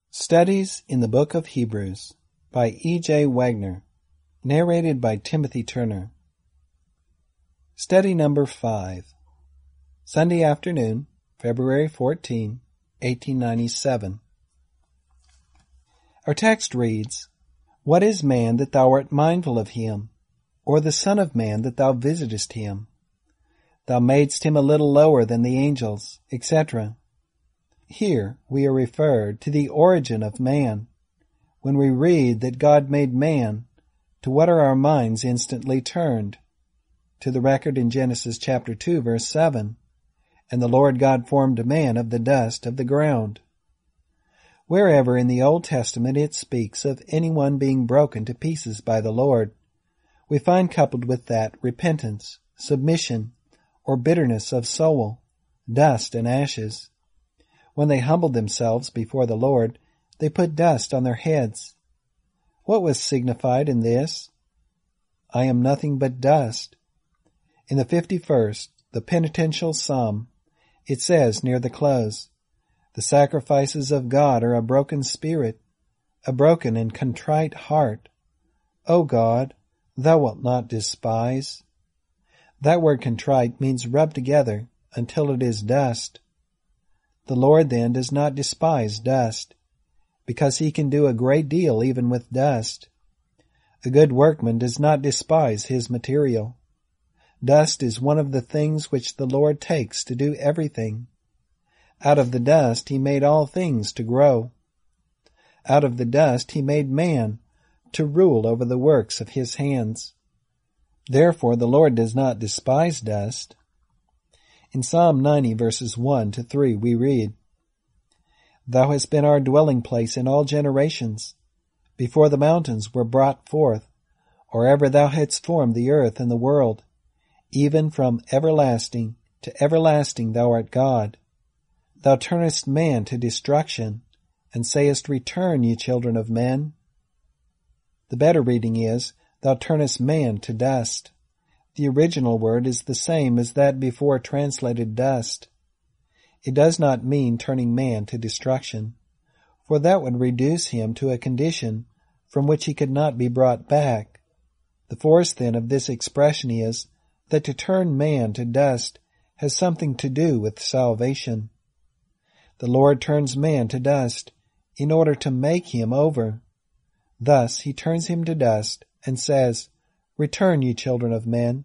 Studies in the Book of Hebrews by E.J. Wagner, narrated by Timothy Turner. Study number 5, Sunday afternoon, February 14, 1897. Our text reads, "What is man that thou art mindful of him, or the son of man that thou visitest him? Thou madest him a little lower than the angels," etc. Here we are referred to the origin of man. When we read that God made man, to what are our minds instantly turned? To the record in Genesis chapter 2, verse 7, "And the Lord God formed man of the dust of the ground." Wherever in the Old Testament it speaks of anyone being broken to pieces by the Lord, we find coupled with that repentance, submission, or bitterness of soul, dust and ashes. When they humbled themselves before the Lord, they put dust on their heads. What was signified in this? "I am nothing but dust." In the 51st, the penitential psalm, it says near the close, "The sacrifices of God are a broken spirit, a broken and contrite heart. O God, thou wilt not despise." That word contrite means rubbed together until it is dust. The Lord then does not despise dust, because he can do a great deal even with dust. A good workman does not despise his material. Dust is one of the things which the Lord takes to do everything. Out of the dust he made all things to grow. Out of the dust he made man to rule over the works of his hands. Therefore the Lord does not despise dust. In Psalm 90 verses 1 to 3 we read, "Thou hast been our dwelling place in all generations, before the mountains were brought forth, or ever thou hadst formed the earth and the world. Even from everlasting to everlasting thou art God. Thou turnest man to destruction, and sayest, Return, ye children of men." The better reading is, "Thou turnest man to dust." The original word is the same as that before translated dust. It does not mean turning man to destruction, for that would reduce him to a condition from which he could not be brought back. The force then of this expression is that to turn man to dust has something to do with salvation. The Lord turns man to dust in order to make him over. Thus he turns him to dust and says, "Return, ye children of men."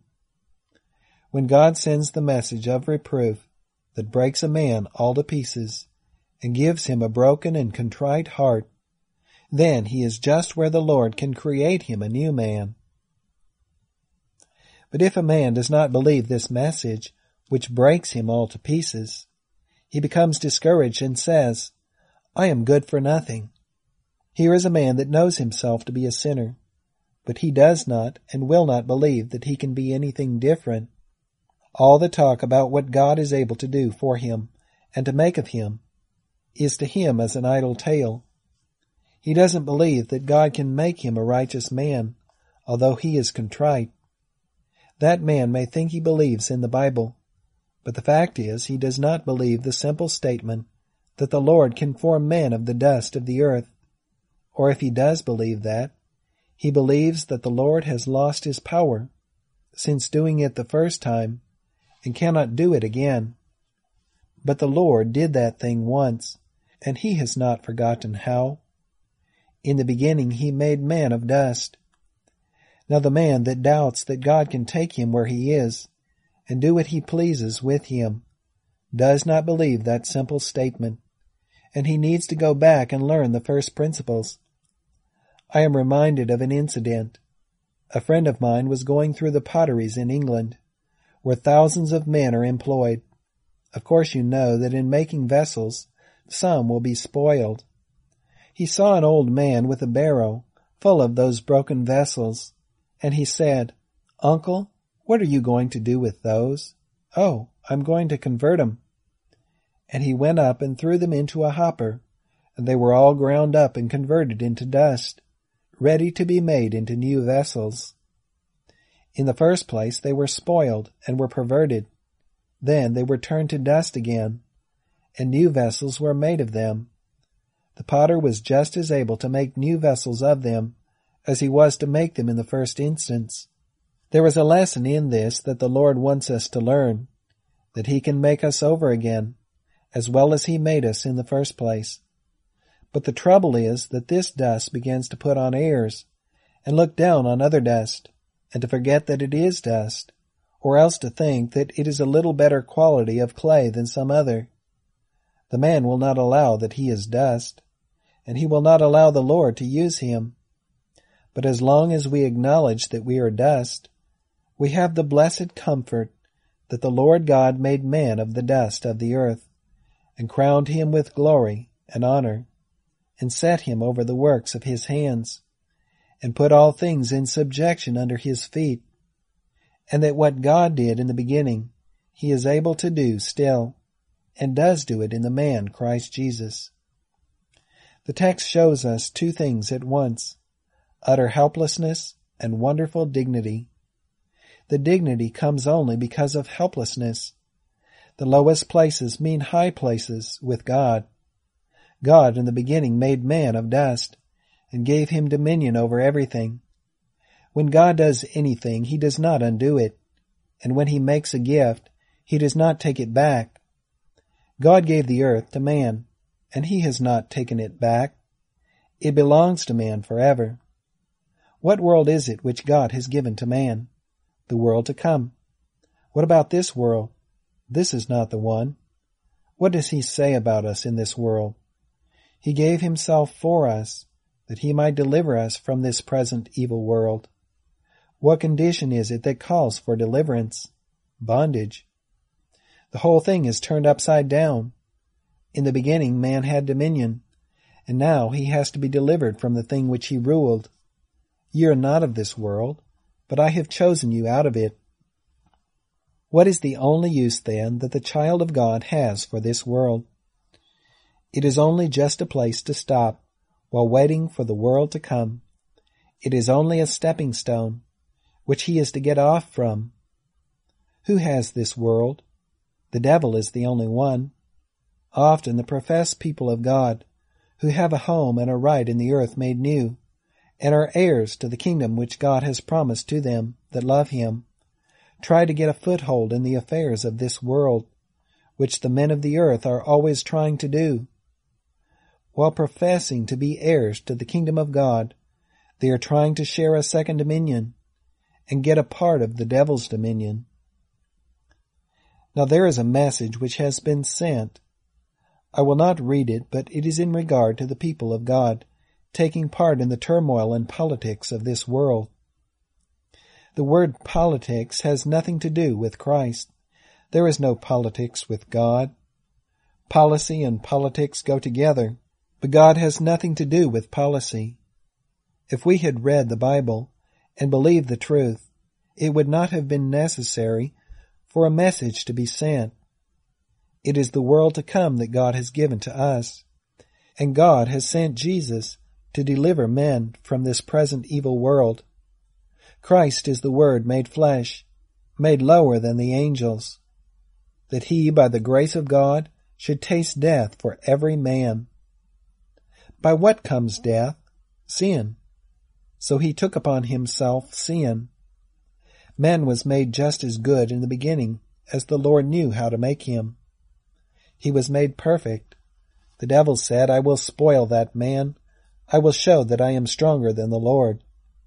When God sends the message of reproof that breaks a man all to pieces and gives him a broken and contrite heart, then he is just where the Lord can create him a new man. But if a man does not believe this message, which breaks him all to pieces, he becomes discouraged and says, "I am good for nothing." Here is a man that knows himself to be a sinner, but he does not and will not believe that he can be anything different. All the talk about what God is able to do for him and to make of him is to him as an idle tale. He doesn't believe that God can make him a righteous man, although he is contrite. That man may think he believes in the Bible, but the fact is he does not believe the simple statement that the Lord can form man of the dust of the earth. Or if he does believe that, he believes that the Lord has lost his power since doing it the first time and cannot do it again. But the Lord did that thing once, and he has not forgotten how. In the beginning he made man of dust. Now the man that doubts that God can take him where he is and do what he pleases with him does not believe that simple statement, and he needs to go back and learn the first principles. I am reminded of an incident. A friend of mine was going through the potteries in England, where thousands of men are employed. Of course you know that in making vessels, some will be spoiled. He saw an old man with a barrow full of those broken vessels, and he said, "Uncle, what are you going to do with those?" "Oh, I'm going to convert 'em." And he went up and threw them into a hopper, and they were all ground up and converted into dust, ready to be made into new vessels. In the first place they were spoiled and were perverted. Then they were turned to dust again, and new vessels were made of them. the potter was just as able to make new vessels of them as he was to make them in the first instance. There is a lesson in this that the Lord wants us to learn, that he can make us over again, as well as he made us in the first place. But the trouble is that this dust begins to put on airs, and look down on other dust, and to forget that it is dust, or else to think that it is a little better quality of clay than some other. The man will not allow that he is dust, and he will not allow the Lord to use him. But as long as we acknowledge that we are dust, we have the blessed comfort that the Lord God made man of the dust of the earth, and crowned him with glory and honor, and set him over the works of his hands, and put all things in subjection under his feet, and that what God did in the beginning, he is able to do still, and does do it in the man Christ Jesus. The text shows us two things at once, utter helplessness and wonderful dignity. The dignity comes only because of helplessness. The lowest places mean high places with God. God in the beginning made man of dust and gave him dominion over everything. When God does anything, he does not undo it, and when he makes a gift, he does not take it back. God gave the earth to man, and he has not taken it back. It belongs to man forever. What world is it which God has given to man? The world to come. What about this world? This is not the one. What does he say about us in this world? He gave himself for us, that he might deliver us from this present evil world. What condition is it that calls for deliverance? Bondage. The whole thing is turned upside down. In the beginning man had dominion, and now he has to be delivered from the thing which he ruled. Ye are not of this world, but I have chosen you out of it. What is the only use, then, that the child of God has for this world? It is only just a place to stop while waiting for the world to come. It is only a stepping stone, which he is to get off from. Who has this world? The devil is the only one. Often the professed people of God, who have a home and a right in the earth made new, and are heirs to the kingdom which God has promised to them that love him, try to get a foothold in the affairs of this world, which the men of the earth are always trying to do. While professing to be heirs to the kingdom of God, they are trying to share a second dominion and get a part of the devil's dominion. Now there is a message which has been sent. I will not read it, but it is in regard to the people of God taking part in the turmoil and politics of this world. The word politics has nothing to do with Christ. There is no politics with God. Policy and politics go together, but God has nothing to do with policy. If we had read the Bible and believed the truth, it would not have been necessary for a message to be sent. It is the world to come that God has given to us, and God has sent Jesus to deliver men from this present evil world. Christ is the Word made flesh, made lower than the angels, that he, by the grace of God, should taste death for every man. By what comes death? Sin. So he took upon himself sin. Man was made just as good in the beginning as the Lord knew how to make him. He was made perfect. The devil said, I will spoil that man. I will show that I am stronger than the Lord.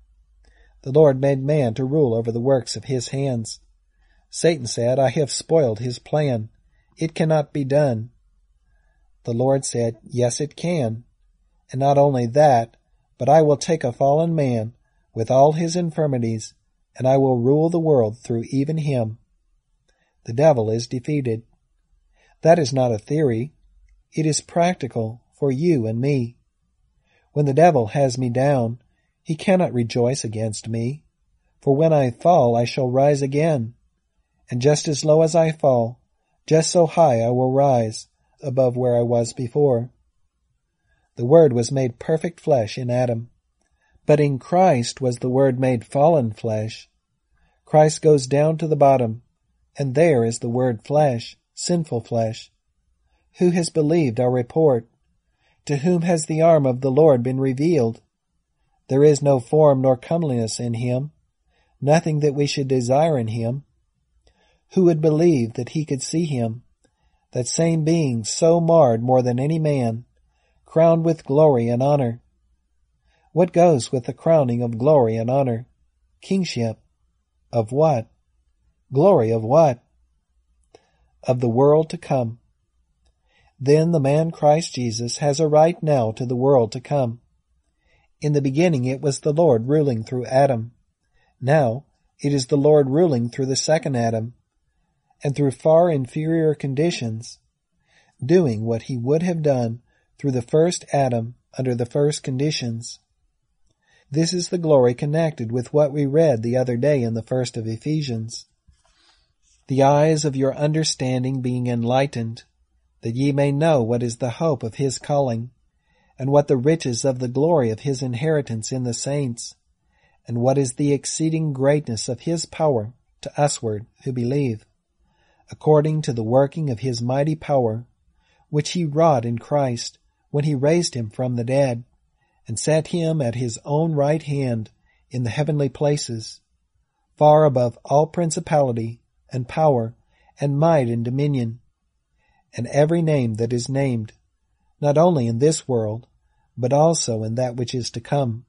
The Lord made man to rule over the works of his hands. Satan said, I have spoiled his plan. It cannot be done. The Lord said, yes, it can. And not only that, but I will take a fallen man with all his infirmities, and I will rule the world through even him. The devil is defeated. That is not a theory. It is practical for you and me. When the devil has me down, he cannot rejoice against me. For when I fall, I shall rise again. And just as low as I fall, just so high I will rise above where I was before. The Word was made perfect flesh in Adam. But in Christ was the Word made fallen flesh. Christ goes down to the bottom, and there is the Word flesh, sinful flesh. Who has believed our report? To whom has the arm of the Lord been revealed? There is no form nor comeliness in him, nothing that we should desire in him. Who would believe that he could see him, that same being so marred more than any man, crowned with glory and honor? What goes with the crowning of glory and honor? Kingship. Of what? Glory of what? Of the world to come. Then the man Christ Jesus has a right now to the world to come. In the beginning it was the Lord ruling through Adam. Now it is the Lord ruling through the second Adam, and through far inferior conditions, doing what he would have done through the first Adam under the first conditions. This is the glory connected with what we read the other day in the first of Ephesians. The eyes of your understanding being enlightened, that ye may know what is the hope of his calling, and what the riches of the glory of his inheritance in the saints, and what is the exceeding greatness of his power to usward who believe, according to the working of his mighty power, which he wrought in Christ when he raised him from the dead, and set him at his own right hand in the heavenly places, far above all principality and power and might and dominion, and every name that is named, not only in this world, but also in that which is to come.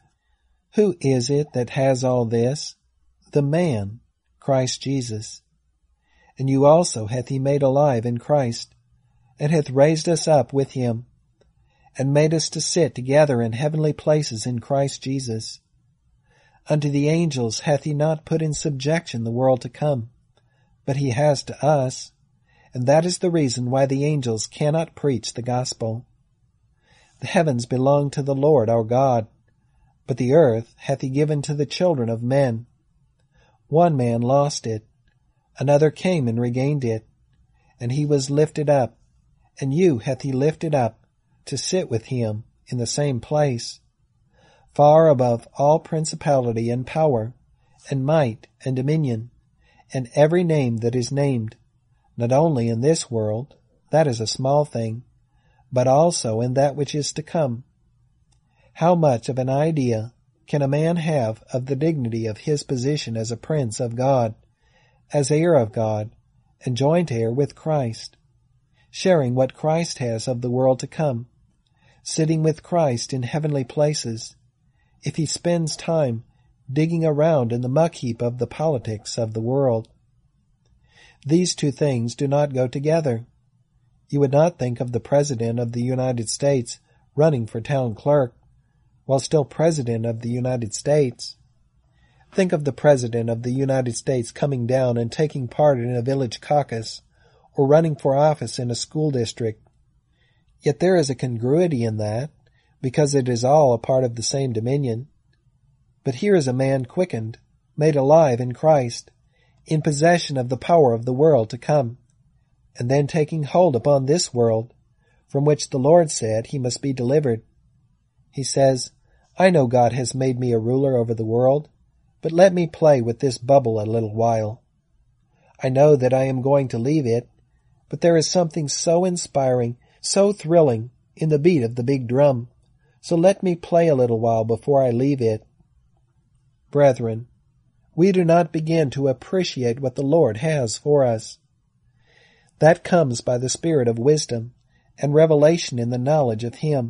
Who is it that has all this? The man, Christ Jesus. And you also hath he made alive in Christ, and hath raised us up with him, and made us to sit together in heavenly places in Christ Jesus. Unto the angels hath he not put in subjection the world to come, but he has to us, and that is the reason why the angels cannot preach the gospel. The heavens belong to the Lord our God, but the earth hath he given to the children of men. One man lost it, another came and regained it, and he was lifted up, and you hath he lifted up, to sit with him in the same place, far above all principality and power, and might and dominion, and every name that is named, not only in this world, that is a small thing, but also in that which is to come. How much of an idea can a man have of the dignity of his position as a prince of God, as heir of God, and joint heir with Christ, sharing what Christ has of the world to come, sitting with Christ in heavenly places, if he spends time digging around in the muck heap of the politics of the world? These two things do not go together. You would not think of the President of the United States running for town clerk while still President of the United States. Think of the President of the United States coming down and taking part in a village caucus or running for office in a school district. Yet there is a congruity in that, because it is all a part of the same dominion. But here is a man quickened, made alive in Christ, in possession of the power of the world to come, and then taking hold upon this world, from which the Lord said he must be delivered. He says, I know God has made me a ruler over the world, but let me play with this bubble a little while. I know that I am going to leave it, but there is something so inspiring, so thrilling in the beat of the big drum, so let me play a little while before I leave it. Brethren, we do not begin to appreciate what the Lord has for us. That comes by the spirit of wisdom and revelation in the knowledge of Him.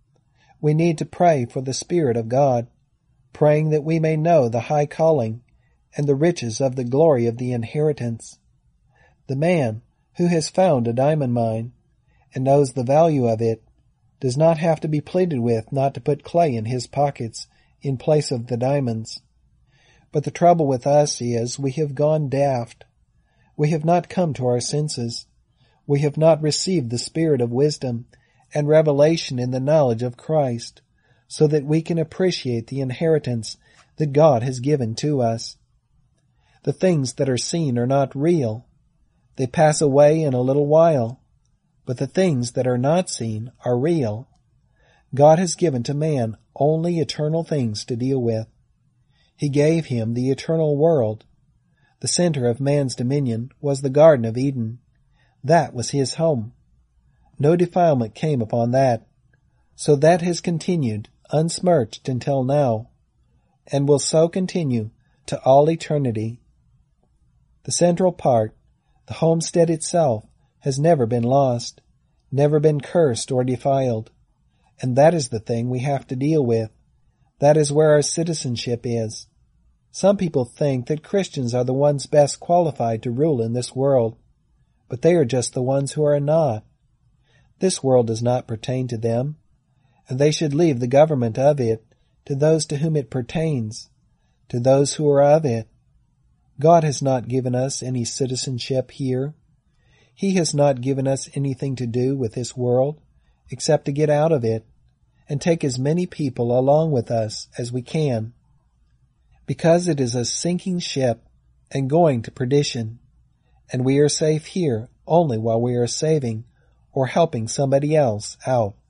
We need to pray for the Spirit of God, praying that we may know the high calling and the riches of the glory of the inheritance. The man who has found a diamond mine and knows the value of it does not have to be pleaded with not to put clay in his pockets in place of the diamonds. But the trouble with us is we have gone daft. We have not come to our senses. We have not received the spirit of wisdom and revelation in the knowledge of Christ, so that we can appreciate the inheritance that God has given to us. The things that are seen are not real. They pass away in a little while. But the things that are not seen are real. God has given to man only eternal things to deal with. He gave him the eternal world. The center of man's dominion was the Garden of Eden. That was his home. No defilement came upon that. So that has continued unsmirched until now, and will so continue to all eternity. The central part, the homestead itself, has never been lost, never been cursed or defiled, and that is the thing we have to deal with. That is where our citizenship is. Some people think that Christians are the ones best qualified to rule in this world, but they are just the ones who are not. This world does not pertain to them, and they should leave the government of it to those to whom it pertains, to those who are of it. God has not given us any citizenship here. He has not given us anything to do with this world except to get out of it and take as many people along with us as we can, because it is a sinking ship and going to perdition, and we are safe here only while we are saving or helping somebody else out.